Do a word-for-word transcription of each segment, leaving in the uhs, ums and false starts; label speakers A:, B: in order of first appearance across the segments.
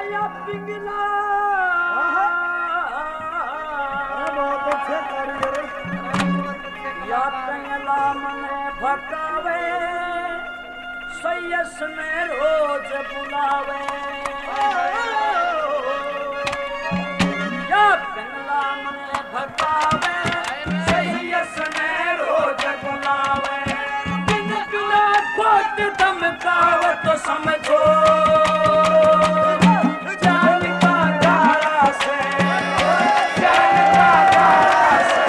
A: या पिंगला
B: बहुत अच्छे कारीगर
A: या पिंगला मने भटकावे सैयस में रोज बुलावे या पिंगला मने भटकावे सैयस में रोज बुलावे बिन बिना खोट धमकावे तो समझो जान का गारा से जान का गारा से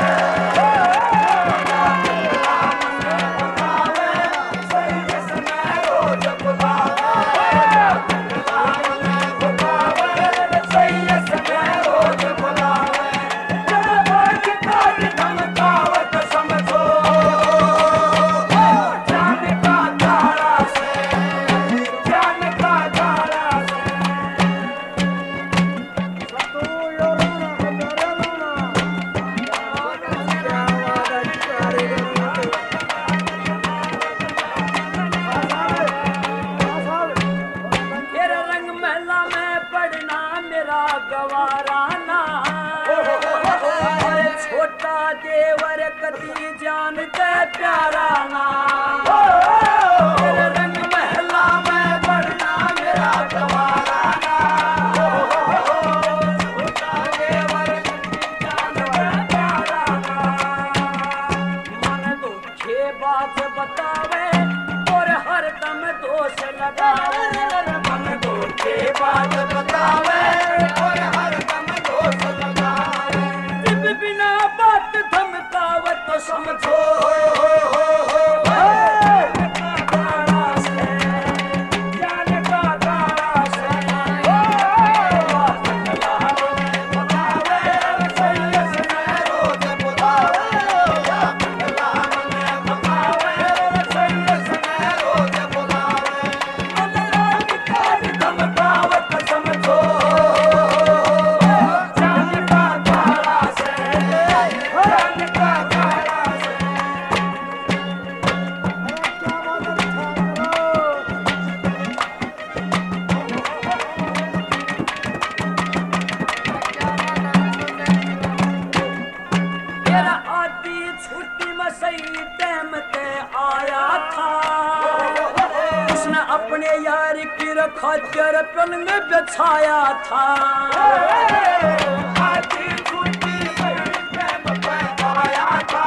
A: गवाराना छोटा देवर कदी जानते प्याराना रंग महला में बढ़ना मेरा गवाराना छोटा देवर कदी जानते प्याराना मन दुखे बात बतावे और हरदम दोष लगावे मन दुखे बात बतावे समझो अपने यार की खच्चर पलंग बिछाया था आधी छुट्टी प्रेम पे आया था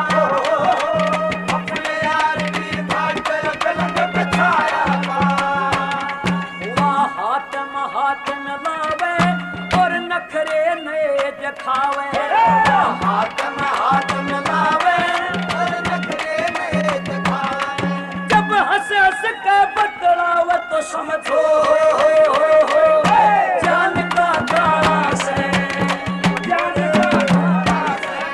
A: अपने यार की खच्चर पलंग बिछाया था वहाँ हाथ में हाथ मिलावे और नखरे नए दिखावे हाथ में हाथ मिलावे और नखरे नए दिखावे जब हंस हंस के बतलावे तो समझो जान का गारा से जान का गारा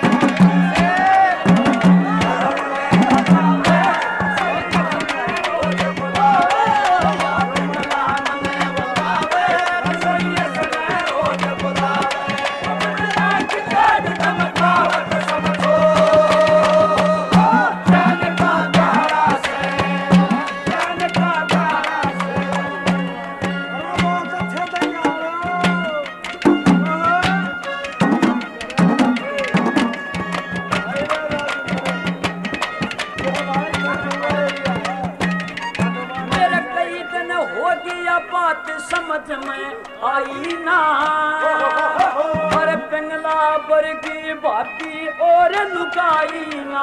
A: बात समझ में आई ना पर पिंगला वर्गी बाती और लुकाई ना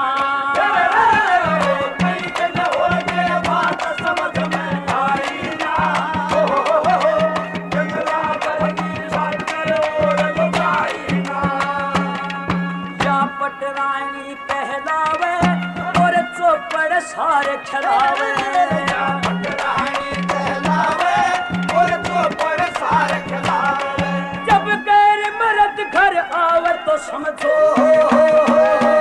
A: कई दिन हो गए बात समझ में आई ना पिंगला वर्गी बाती और लुकाई ना या पटरानी कहलावे और चौपड़ सारे खिलावे जब गैर मर्द घर आवे तो समझो